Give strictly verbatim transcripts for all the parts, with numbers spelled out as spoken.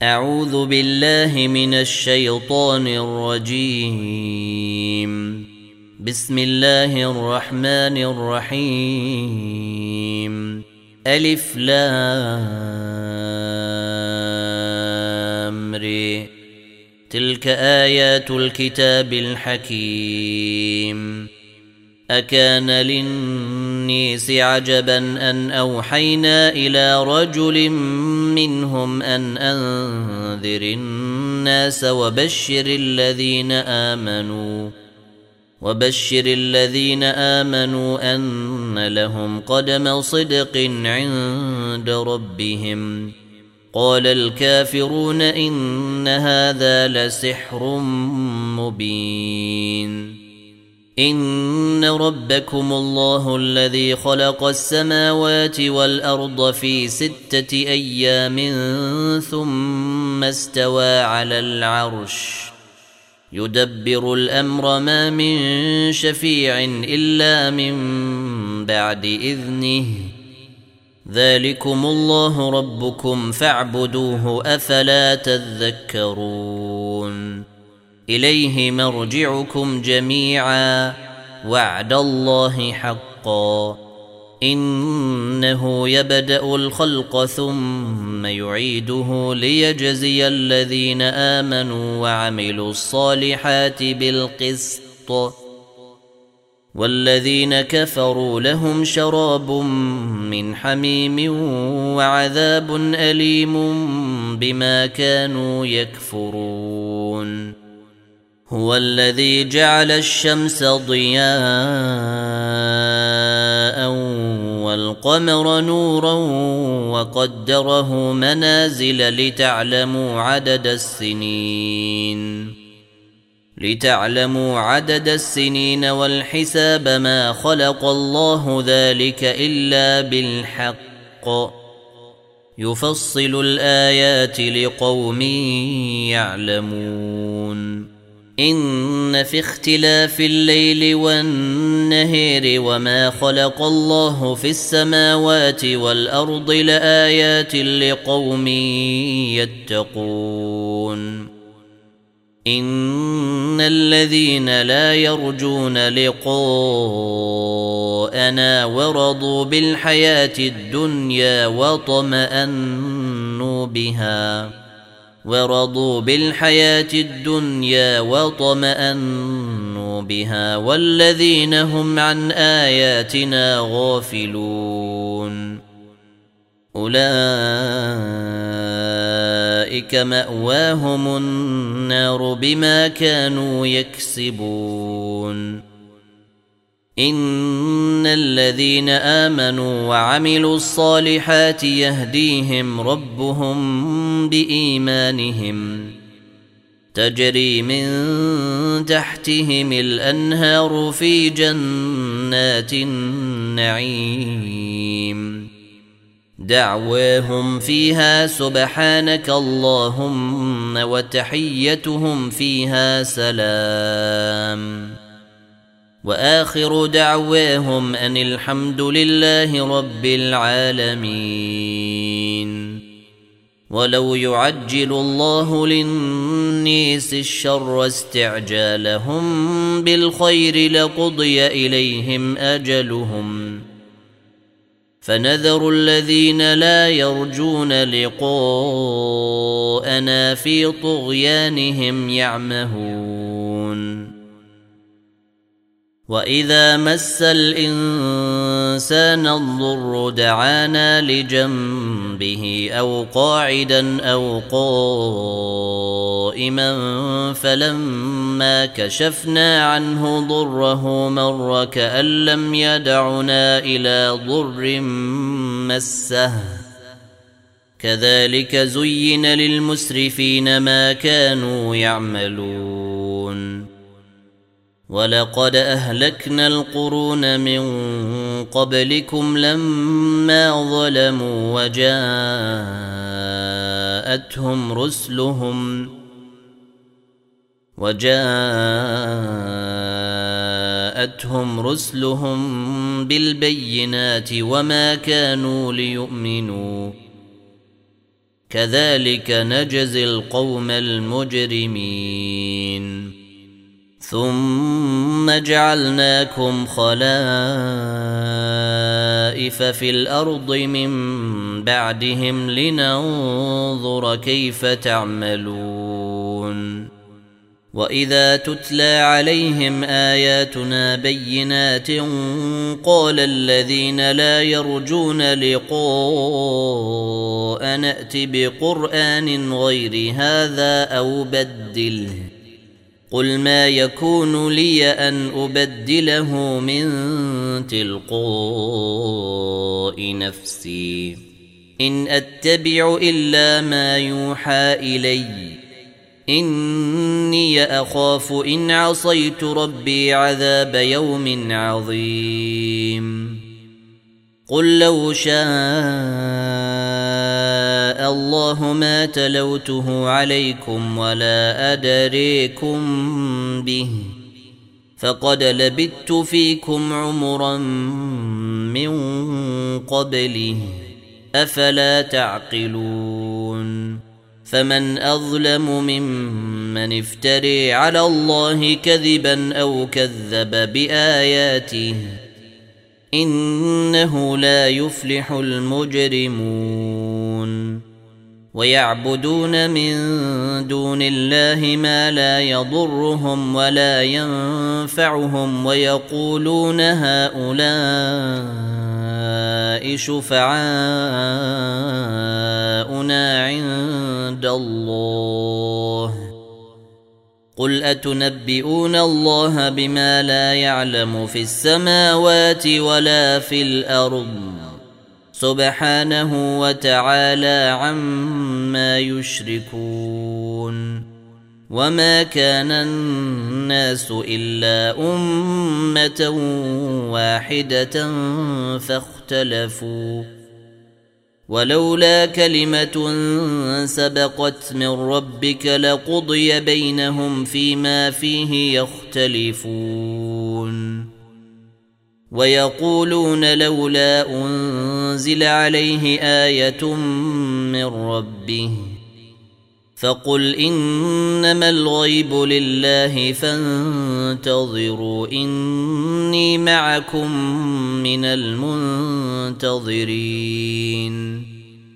أعوذ بالله من الشيطان الرجيم. بسم الله الرحمن الرحيم. ألف لام ر. تلك آيات الكتاب الحكيم. أكان للناس عجبا أن أوحينا إلى رجل منهم أن أنذر الناس وبشر الذين آمنوا وبشر الذين آمنوا أن لهم قدم صدق عند ربهم. قال الكافرون إن هذا لسحر مبين. إن ربكم الله الذي خلق السماوات والأرض في ستة أيام ثم استوى على العرش يدبر الأمر ما من شفيع إلا من بعد إذنه. ذلكم الله ربكم فاعبدوه أفلا تذكرون. إليه مرجعكم جميعا وعد الله حقا. إنه يبدأ الخلق ثم يعيده ليجزي الذين آمنوا وعملوا الصالحات بالقسط والذين كفروا لهم شراب من حميم وعذاب أليم بما كانوا يكفرون. هو الذي جعل الشمس ضياء والقمر نورا وقدره منازل لتعلموا عدد السنين لتعلموا عدد السنين والحساب. ما خلق الله ذلك إلا بالحق يفصل الآيات لقوم يعلمون. إن في اختلاف الليل والنهار وما خلق الله في السماوات والأرض لآيات لقوم يتقون. إن الذين لا يرجون لقاءنا ورضوا بالحياة الدنيا وطمأنوا بها ورضوا بالحياة الدنيا وطمأنوا بها والذين هم عن آياتنا غافلون أولئك مأواهم النار بما كانوا يكسبون. إن الذين آمنوا وعملوا الصالحات يهديهم ربهم بإيمانهم تجري من تحتهم الأنهار في جنات النعيم. دعواهم فيها سبحانك اللهم وتحيتهم فيها سلام وآخر دعواهم أن الحمد لله رب العالمين. ولو يعجل الله للناس الشر استعجالهم بالخير لقضي إليهم أجلهم فنذر الذين لا يرجون لقاءنا في طغيانهم يعمهون. وإذا مس الإنسان الضر دعانا لجنبه أو قاعدا أو قائما فلما كشفنا عنه ضره مر كأن لم يدعنا إلى ضر مسه. كذلك زين للمسرفين ما كانوا يعملون. ولقد أهلكنا القرون من قبلكم لما ظلموا وجاءتهم رسلهم وجاءتهم رسلهم بالبينات وما كانوا ليؤمنوا كذلك نجزي القوم المجرمين ثم جعلناكم خلائف في الأرض من بعدهم لننظر كيف تعملون وإذا تتلى عليهم آياتنا بينات قال الذين لا يرجون لقاء نأت بقرآن غير هذا أو بدله قل ما يكون لي أن أبدله من تلقاء نفسي إن أتبع إلا ما يوحى إلي إني أخاف إن عصيت ربي عذاب يوم عظيم قل لو شاء الله ما تلوته عليكم ولا أدريكم به فقد لبثت فيكم عمرا من قبله أفلا تعقلون فمن أظلم ممن افتري على الله كذبا أو كذب بآياته إنه لا يفلح المجرمون ويعبدون من دون الله ما لا يضرهم ولا ينفعهم ويقولون هؤلاء شفعاؤنا عند الله قل أتنبئون الله بما لا يعلم في السماوات ولا في الأرض سبحانه وتعالى عما يشركون وما كان الناس إلا أمة واحدة فاختلفوا ولولا كلمة سبقت من ربك لقضي بينهم فيما فيه يختلفون ويقولون لولا أنزل عليه آية من ربه فقل إنما الغيب لله فانتظروا إني معكم من المنتظرين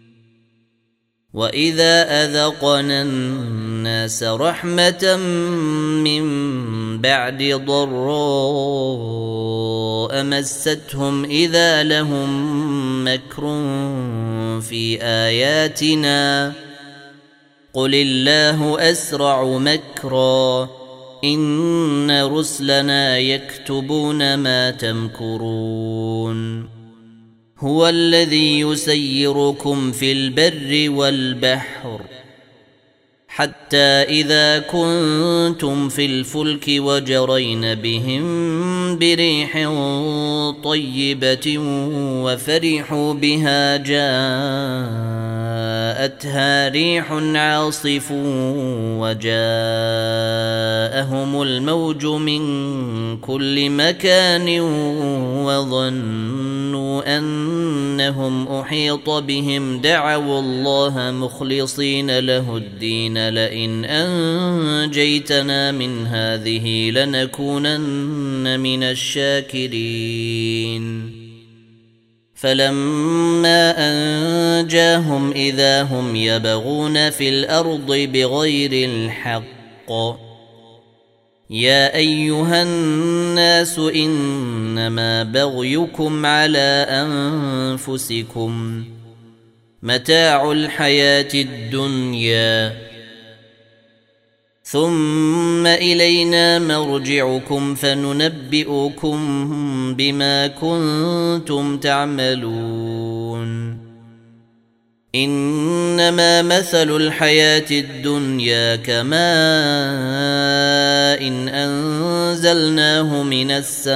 وإذا أذقنا الناس رحمة من بعد ضراء مستهم إذا لهم مكر في آياتنا قل الله أسرع مكرا إن رسلنا يكتبون ما تمكرون هو الذي يسيركم في البر والبحر حتى إذا كنتم في الفلك وجرين بهم بريح طيبة وفرحوا بها جاءتها ريح عاصف وجاءهم الموج من كل مكان وظنوا أنهم أحيط بهم دعوا الله مخلصين له الدين لئن أنجيتنا من هذه لنكونن من الشاكرين فلما أنجاهم إذا هم يبغون في الأرض بغير الحق يا أيها الناس إنما بغيكم على أنفسكم متاع الحياة الدنيا ثم إلينا مرجعكم فننبئكم بما كنتم تعملون إنما مثل الحياة الدنيا كماء إن أنزلناه من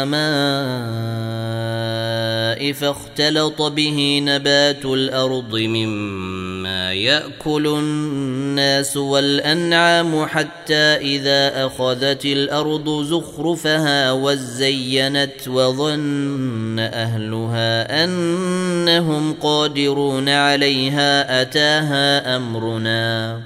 السماء فاختلط به نبات الأرض مما يأكل الناس والأنعام حتى إذا أخذت الأرض زخرفها وزينت وظن أهلها أنهم قادرون عليها أتاها أمرنا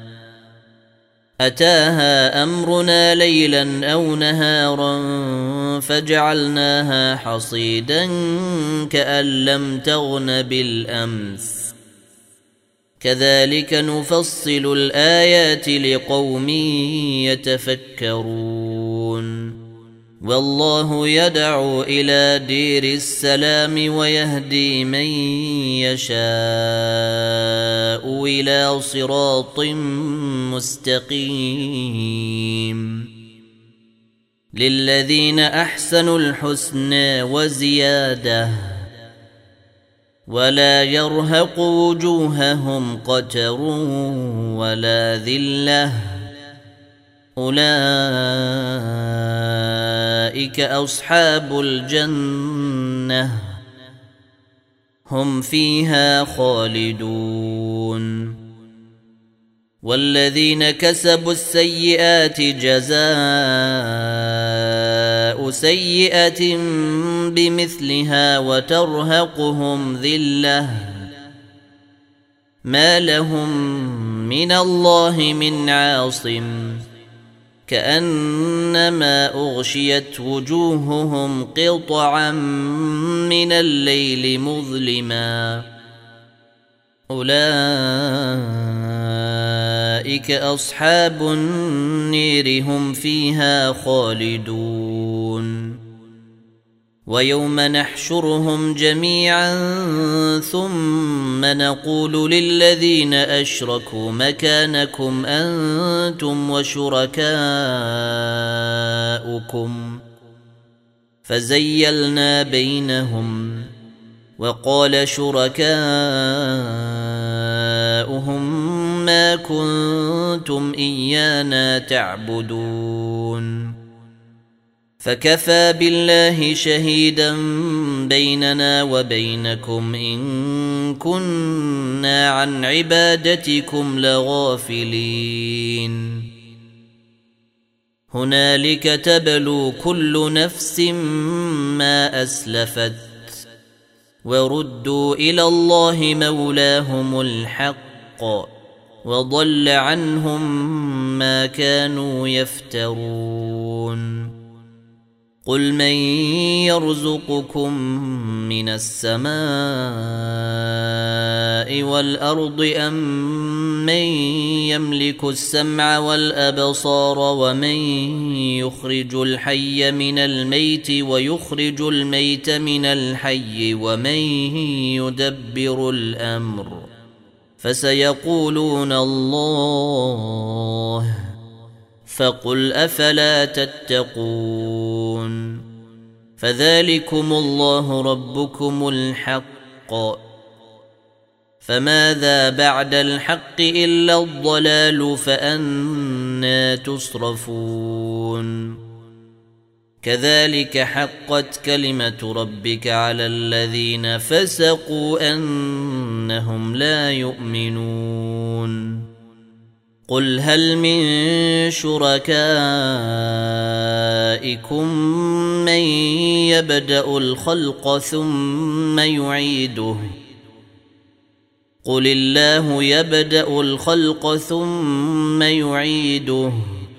أتاها أمرنا ليلا أو نهارا فجعلناها حصيدا كأن لم تغن بالأمس كذلك نفصل الآيات لقوم يتفكرون والله يدعو إلى دير السلام ويهدي من يشاء إلى صراط مستقيم للذين أحسنوا الحسنى وزيادة ولا يرهق وجوههم قتر ولا ذلة أولئك أصحاب الجنة هم فيها خالدون والذين كسبوا السيئات جزاء سيئة بمثلها وترهقهم ذلة ما لهم من الله من عاصم كأنما أغشيت وجوههم قطعا من الليل مظلما أولئك أصحاب النير هم فيها خالدون ويوم نحشرهم جميعا ثم نقول للذين أشركوا مكانكم أنتم وشركاؤكم فزيلنا بينهم وقال شركاؤهم ما كنتم إيانا تعبدون فكفى بالله شهيدا بيننا وبينكم إن كنا عن عبادتكم لغافلين هنالك تبلو كل نفس ما أسلفت وردوا إلى الله مولاهم الحق وضل عنهم ما كانوا يفترون قل من يرزقكم من السماء والأرض أم من يملك السمع والأبصار ومن يخرج الحي من الميت ويخرج الميت من الحي ومن يدبر الأمر فسيقولون الله فقل أفلا تتقون فذلكم الله ربكم الحق فماذا بعد الحق إلا الضلال فأنى تصرفون كذلك حقت كلمة ربك على الذين فسقوا أنهم لا يؤمنون قل هل من شركائكم من يبدأ الخلق ثم يعيده قل الله يبدأ الخلق ثم يعيده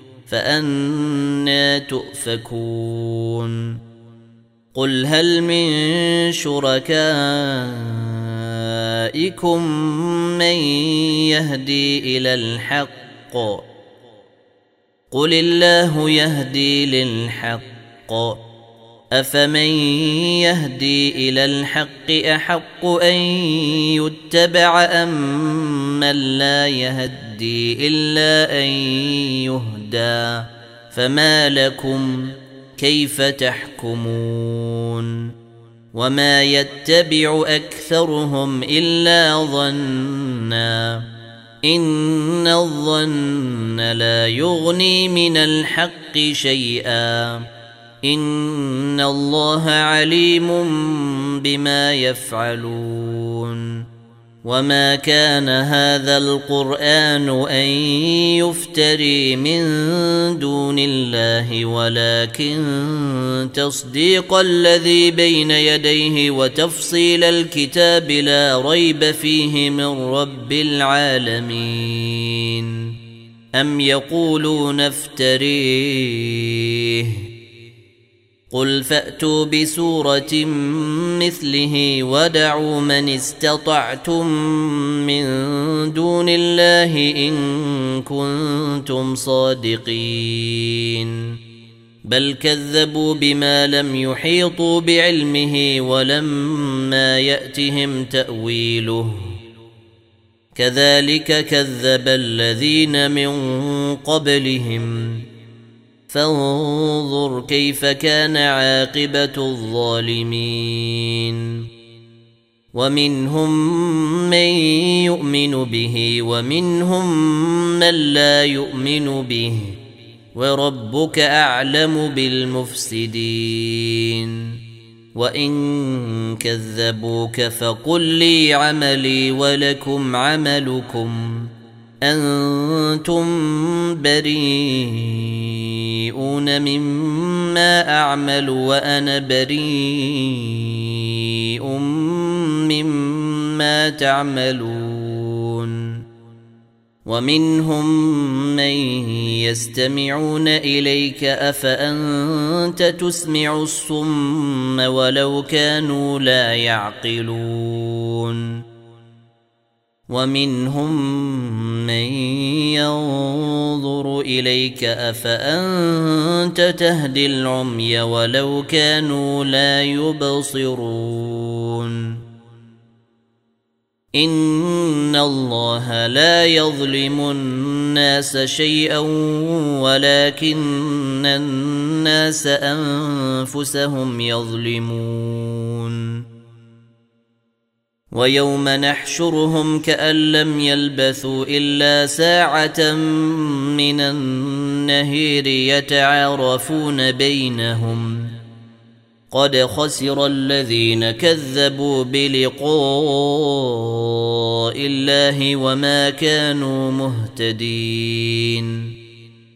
فأنى تؤفكون قل هل من شركائكم من يهدي إلى الحق قل الله يهدي للحق أفمن يهدي إلى الحق أحق أن يتبع أم من لا يهدي إلا أن يهدى فما لكم كيف تحكمون وما يتبع أكثرهم إلا ظنا إن الظن لا يغني من الحق شيئا إن الله عليم بما يفعلون وما كان هذا القرآن أن يفتري من دون الله ولكن تصديق الذي بين يديه وتفصيل الكتاب لا ريب فيه من رب العالمين. أم يقولون افتريه قل فأتوا بسورة مثله ودعوا من استطعتم من دون الله إن كنتم صادقين بل كذبوا بما لم يحيطوا بعلمه ولما يأتهم تأويله كذلك كذب الذين من قبلهم فانظر كيف كان عاقبة الظالمين. ومنهم من يؤمن به ومنهم من لا يؤمن به وربك أعلم بالمفسدين. وإن كذبوك فقل لي عملي ولكم عملكم أنتم بريئون مما أعمل وأنا بريء مما تعملون. ومنهم من يستمعون إليك أفأنت تسمع الصم ولو كانوا لا يعقلون. ومنهم من ينظر إليك أفأنت تهدي العمي ولو كانوا لا يبصرون. إن الله لا يظلم الناس شيئا ولكن الناس أنفسهم يظلمون. ويوم نحشرهم كأن لم يلبثوا إلا ساعة من النهير يتعارفون بينهم قد خسر الذين كذبوا بلقاء الله وما كانوا مهتدين.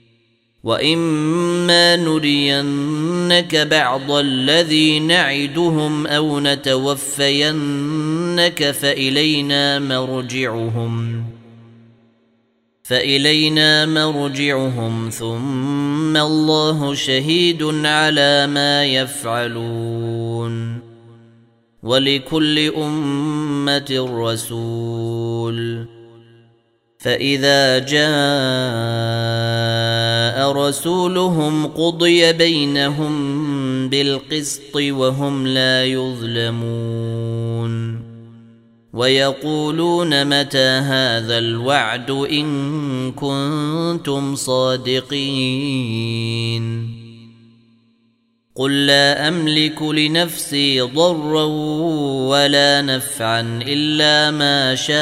وإما نرينك بعض الذي نعدهم أو نتوفينك فإلينا مرجعهم فإلينا مرجعهم ثم الله شهيد على ما يفعلون. ولكل أمة رسول فإذا جاء رسولهم قضي بينهم بالقسط وهم لا يظلمون. ويقولون متى هذا الوعد إن كنتم صادقين قل لا أملك لنفسي ضرا ولا نفعا إلا ما شاء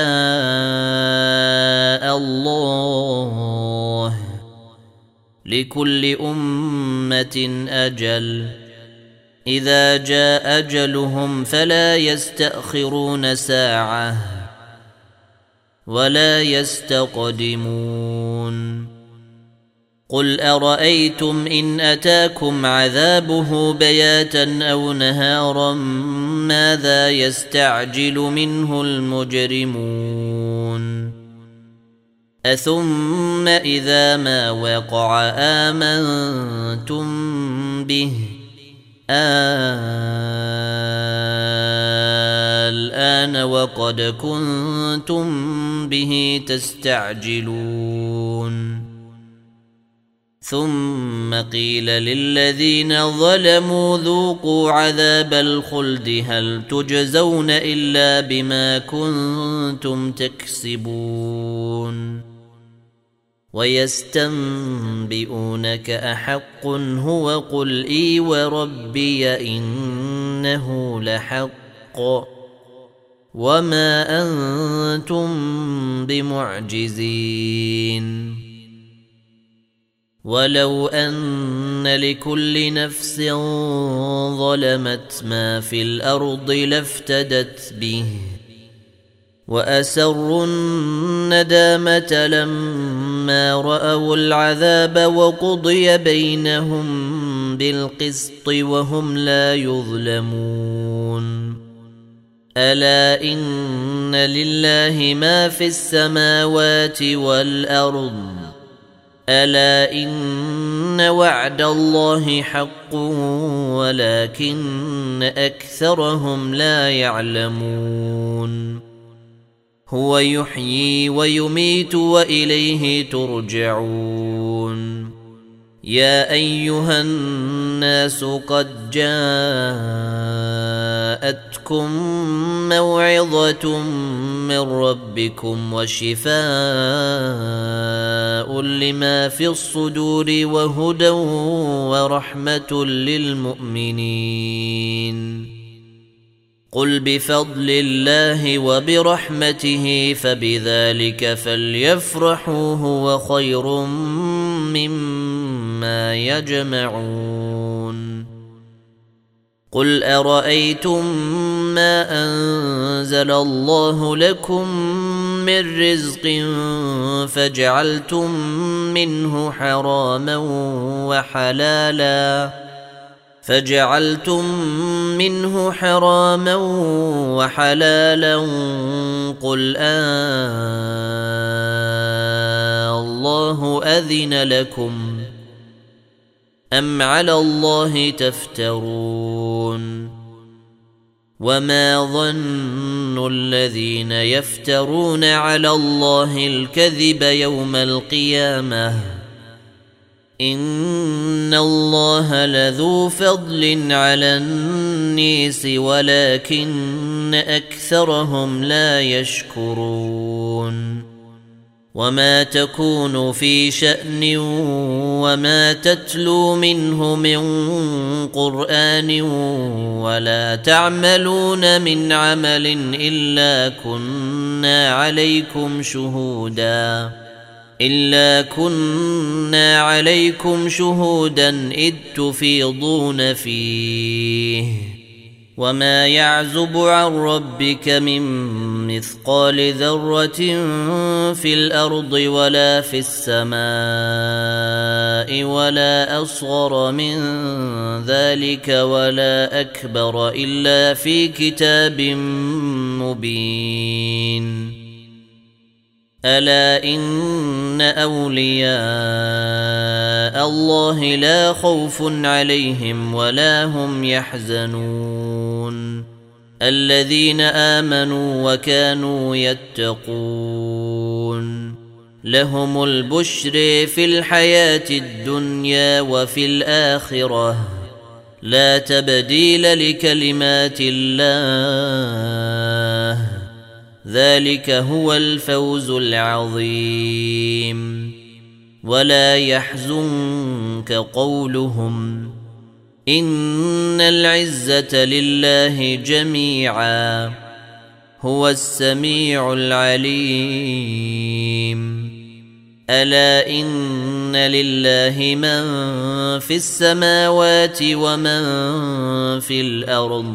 الله لكل أمة أجل إذا جاء أجلهم فلا يستأخرون ساعة ولا يستقدمون. قل أرأيتم إن أتاكم عذابه بياتا أو نهارا ماذا يستعجل منه المجرمون أثم إذا ما وقع آمنتم به الآن وقد كنتم به تستعجلون. ثم قيل للذين ظلموا ذوقوا عذاب الخلد هل تجزون إلا بما كنتم تكسبون. ويستنبئونك أحق هو قل إي وربي إنه لحق وما أنتم بمعجزين. ولو أن لكل نفس ظلمت ما في الأرض لافتدت به وأسروا الندامة لما رأوا العذاب وقضي بينهم بالقسط وهم لا يظلمون ألا إن لله ما في السماوات والأرض ألا إن وعد الله حق ولكن أكثرهم لا يعلمون هو يحيي ويميت وإليه ترجعون يا أيها الناس قد جاءتكم موعظة من ربكم وشفاء لما في الصدور وهدى ورحمة للمؤمنين قل بفضل الله وبرحمته فبذلك فليفرحوا هو خير مما يجمعون قل أرأيتم ما أنزل الله لكم من رزق فجعلتم منه حراما وحلالا فجعلتم منه حراما وحلالا قل آه الله أذن لكم أم على الله تفترون وما ظن الذين يفترون على الله الكذب يوم القيامة إن الله لذو فضل على الناس ولكن أكثرهم لا يشكرون وما تكون في شأن وما تتلو منه من قرآن ولا تعملون من عمل إلا كنا عليكم شهوداً إلا كنا عليكم شهودا إذ تفيضون فيه وما يعزب عن ربك من مثقال ذرة في الأرض ولا في السماء ولا أصغر من ذلك ولا أكبر إلا في كتاب مبين ألا إن أولياء الله لا خوف عليهم ولا هم يحزنون الذين آمنوا وكانوا يتقون لهم البشر في الحياة الدنيا وفي الآخرة لا تبديل لكلمات الله ذلك هو الفوز العظيم ولا يحزنك قولهم إن العزة لله جميعا هو السميع العليم ألا إن لله من في السماوات ومن في الأرض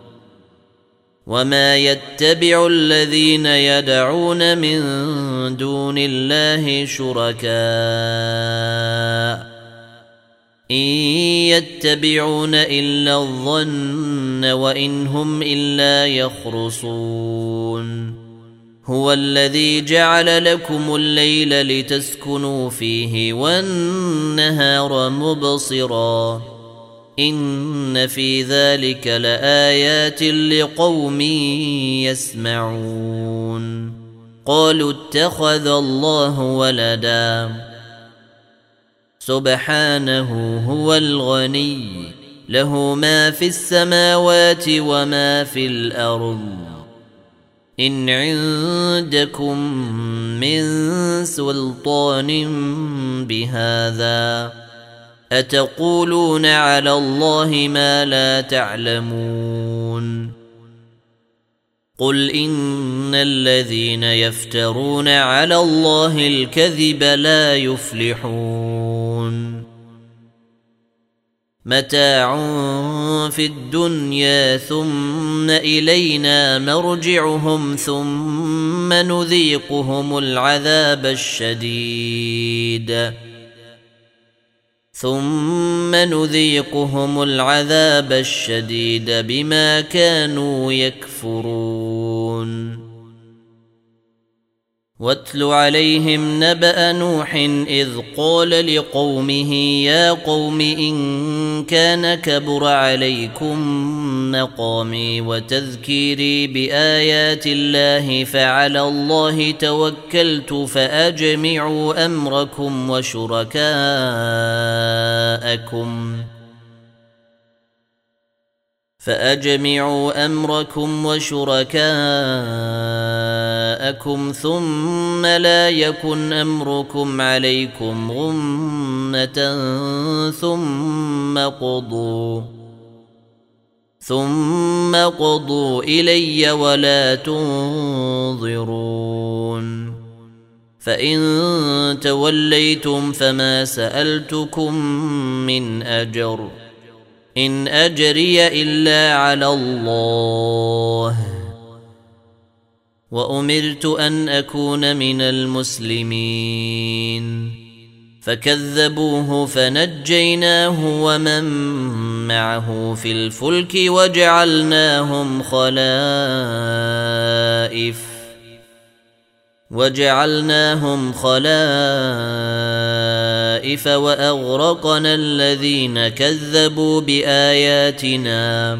وما يتبع الذين يدعون من دون الله شركاء إن يتبعون إلا الظن وإن هم إلا يخرصون هو الذي جعل لكم الليل لتسكنوا فيه والنهار مبصراً إن في ذلك لآيات لقوم يسمعون قالوا اتخذ الله ولدا سبحانه هو الغني له ما في السماوات وما في الأرض إن عندكم من سلطان بهذا أتقولون على الله ما لا تعلمون قل إن الذين يفترون على الله الكذب لا يفلحون متاع في الدنيا ثم إلينا مرجعهم ثم نذيقهم العذاب الشديد ثم نذيقهم العذاب الشديد بما كانوا يكفرون. واتل عليهم نبأ نوح إذ قال لقومه يا قوم إن كان كبر عليكم مقامي وتذكيري بآيات الله فعلى الله توكلت فأجمعوا أمركم وشركاءكم فأجمعوا أمركم وشركاءكم ثم لا يكن أمركم عليكم غمة ثم قضوا ثم قضوا إلي ولا تنظرون. فإن توليتم فما سألتكم من أجر إن أجري إلا على الله وأمرت أن أكون من المسلمين. فكذبوه فنجيناه ومن معه في الفلك وجعلناهم خلائف وجعلناهم خلائف وأغرقنا الذين كذبوا بآياتنا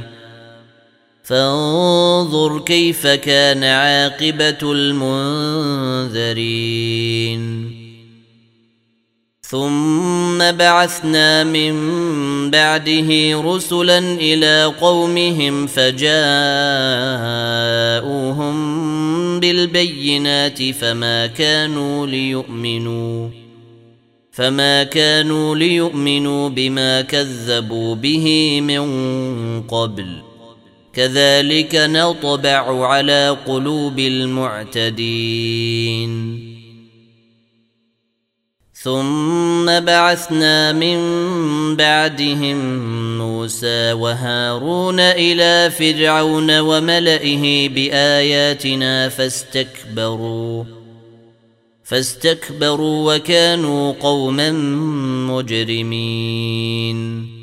فانظر كيف كان عاقبة المنذرين. ثم بعثنا من بعده رسلا إلى قومهم فجاءوهم بالبينات فما كانوا ليؤمنوا فما كانوا ليؤمنوا بما كذبوا به من قبل كذلك نطبع على قلوب المعتدين. ثم بعثنا من بعدهم موسى وهارون إلى فرعون وملئه بآياتنا فاستكبروا فاستكبروا وكانوا قوما مجرمين.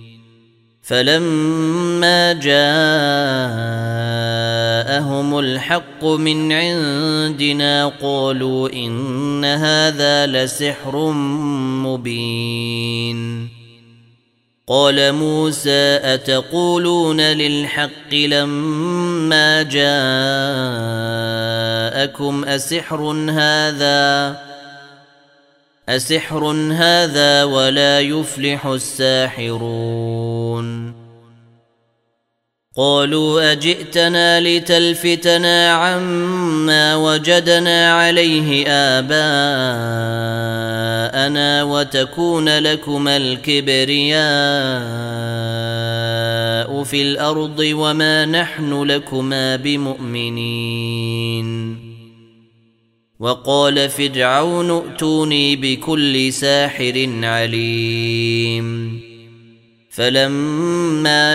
فلما جاءهم الحق من عندنا قالوا إن هذا لسحر مبين. قال موسى أتقولون للحق لما جاءكم أسحر هذا أسحر هذا ولا يفلح الساحرون. قالوا أجئتنا لتلفتنا عما وجدنا عليه آباءنا وتكون لكما الكبرياء في الأرض وما نحن لكما بمؤمنين. وقال فرعون ائتوني بكل ساحر عليم. فلما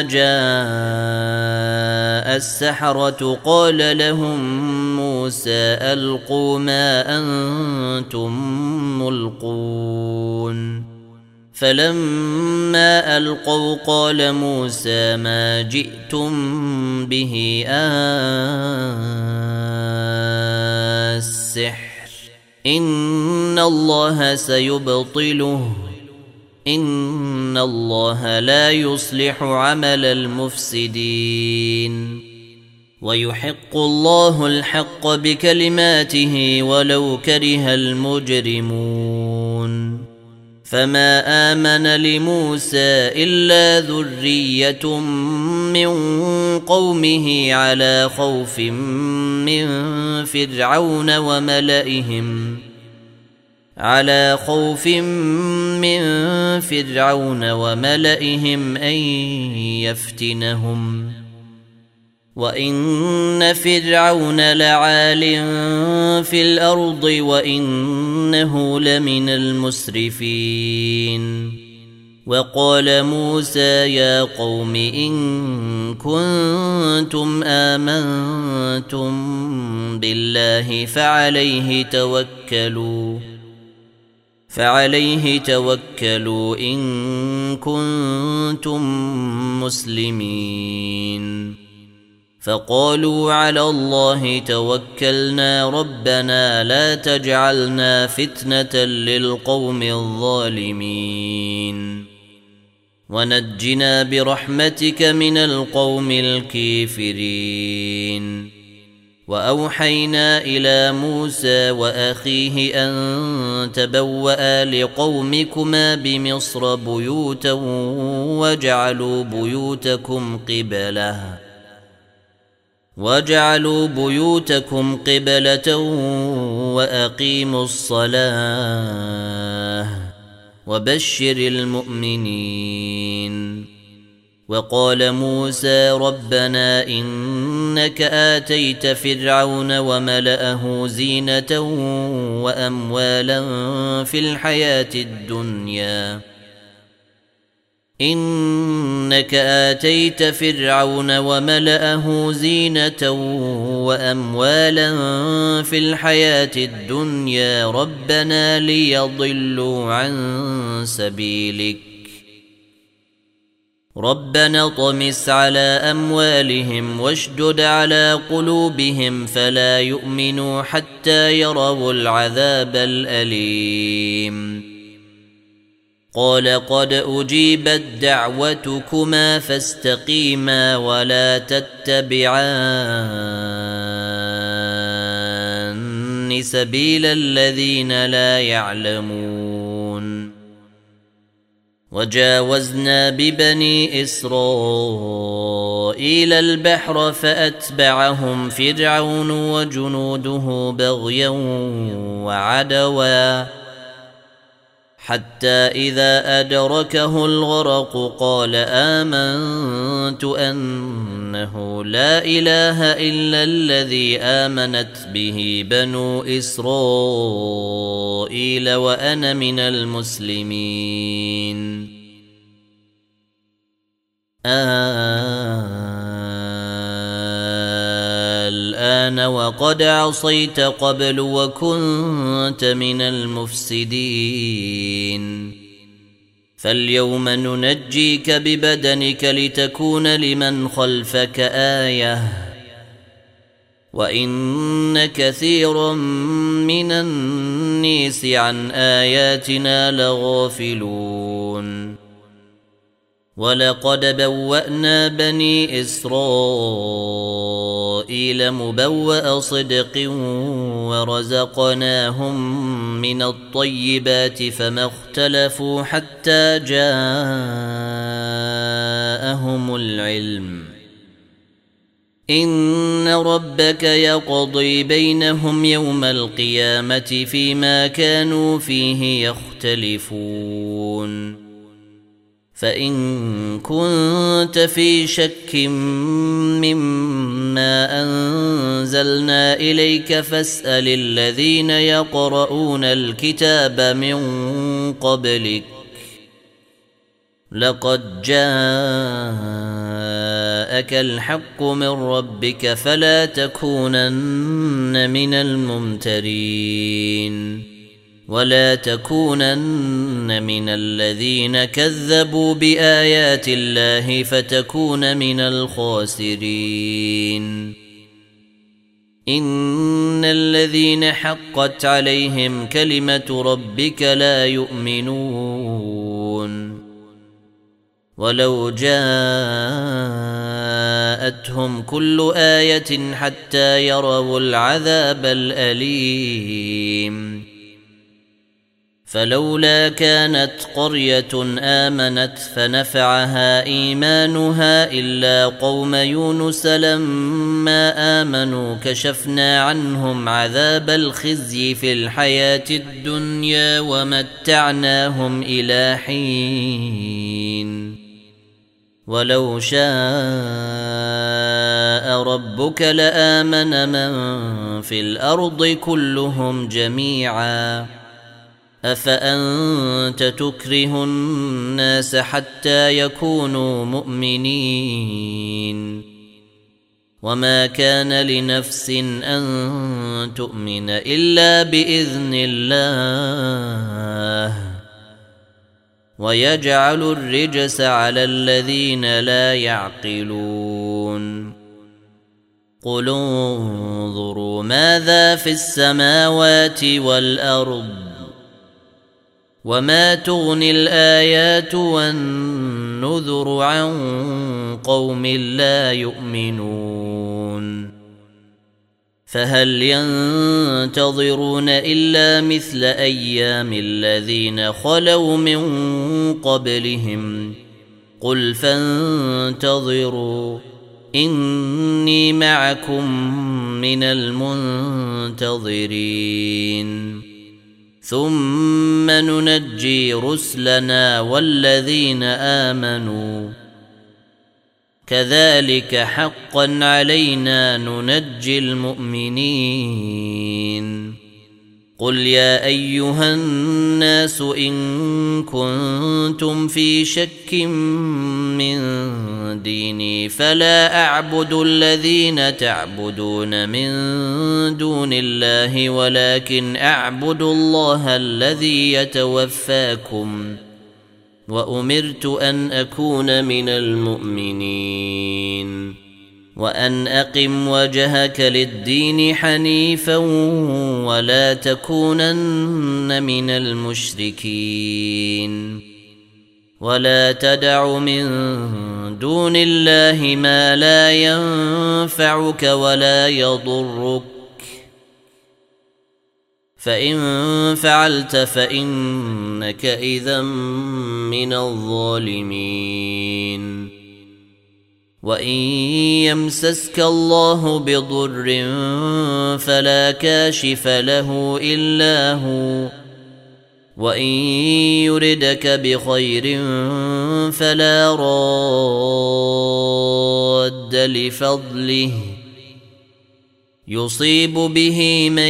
جاء السحرة قال لهم موسى ألقوا ما أنتم ملقون. فلما ألقوا قال موسى ما جئتم به السحر إن الله سيبطله إن الله لا يصلح عمل المفسدين. ويحق الله الحق بكلماته ولو كره المجرمون. فما آمن لموسى إلا ذرية من قومه على خوف من فرعون وملئهم على خوف من فرعون وملئهم أن يفتنهم وإن فرعون لعال في الأرض وإنه لمن المسرفين. وقال موسى يا قوم إن كنتم آمنتم بالله فعليه توكلوا فعليه توكلوا إن كنتم مسلمين فقالوا على الله توكلنا ربنا لا تجعلنا فتنة للقوم الظالمين ونجنا برحمتك من القوم الكافرين وأوحينا إلى موسى وأخيه أن تبوأ لقومكما بمصر بيوتا وجعلوا بيوتكم قبلة وجعلوا بيوتكم قبلة وأقيموا الصلاة وبشر المؤمنين وقال موسى ربنا إنك آتيت فرعون وملأه زينة وأموالا في الحياة الدنيا إنك آتيت فرعون وملأه زينة وأموالا في الحياة الدنيا ربنا ليضلوا عن سبيلك ربنا طمس على أموالهم واشدد على قلوبهم فلا يؤمنوا حتى يروا العذاب الأليم قال قد أجيبت دعوتكما فاستقيما ولا تتبعان سبيل الذين لا يعلمون وجاوزنا ببني إسرائيل البحر فأتبعهم فرعون وجنوده بغيا وعدوا حتى إذا أدركه الغرق قال آمنت أنه لا إله إلا الذي آمنت به بنو إسرائيل وأنا من المسلمين الآن وقد عصيت قبل وكنت من المفسدين فاليوم ننجيك ببدنك لتكون لمن خلفك آية وإن كثيرا من الناس عن آياتنا لغافلون ولقد بوأنا بني إسرائيل مبوأ صدق ورزقناهم من الطيبات فما اختلفوا حتى جاءهم العلم إن ربك يقضي بينهم يوم القيامة فيما كانوا فيه يختلفون فإن كنت في شك مما أنزلنا إليك فاسأل الذين يقرؤون الكتاب من قبلك لقد جاءك الحق من ربك فلا تكونن من الممترين ولا تكونن من الذين كذبوا بآيات الله فتكون من الخاسرين إن الذين حقت عليهم كلمة ربك لا يؤمنون ولو جاءتهم كل آية حتى يروا العذاب الأليم فلولا كانت قرية آمنت فنفعها إيمانها إلا قوم يونس لما آمنوا كشفنا عنهم عذاب الخزي في الحياة الدنيا ومتعناهم إلى حين ولو شاء ربك لآمن من في الأرض كلهم جميعا أفأنت تكره الناس حتى يكونوا مؤمنين وما كان لنفس أن تؤمن إلا بإذن الله ويجعل الرجس على الذين لا يعقلون قل انظروا ماذا في السماوات والأرض وما تغني الآيات والنذر عن قوم لا يؤمنون فهل ينتظرون إلا مثل أيام الذين خلوا من قبلهم قل فانتظروا إني معكم من المنتظرين ثم ننجي رسلنا والذين آمنوا كذلك حقا علينا ننجي المؤمنين قل يا أيها الناس إن كنتم في شك من ديني فلا أعبد الذين تعبدون من دون الله ولكن أعبد الله الذي يتوفاكم وأمرت أن أكون من المؤمنين وأن أقم وجهك للدين حنيفا ولا تكونن من المشركين ولا تدع من دون الله ما لا ينفعك ولا يضرك فإن فعلت فإنك إذا من الظالمين وإن يمسسك الله بضر فلا كاشف له إلا هو وإن يردك بخير فلا راد لفضله يصيب به من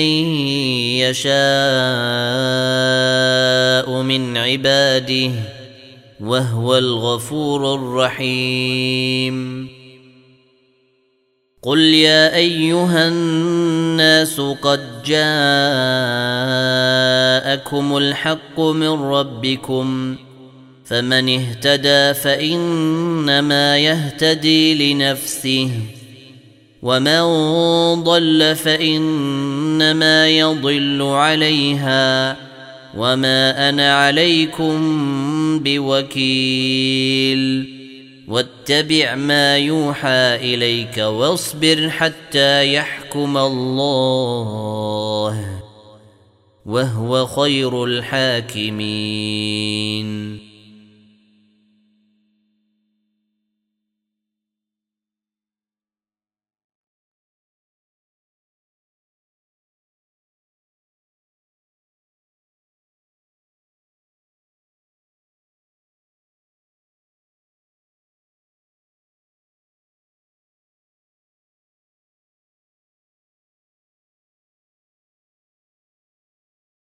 يشاء من عباده وهو الغفور الرحيم قل يا أيها الناس قد جاءكم الحق من ربكم فمن اهتدى فإنما يهتدي لنفسه ومن ضل فإنما يضل عليها وما أنا عليكم بوكيل واتبع ما يوحى إليك واصبر حتى يحكم الله وهو خير الحاكمين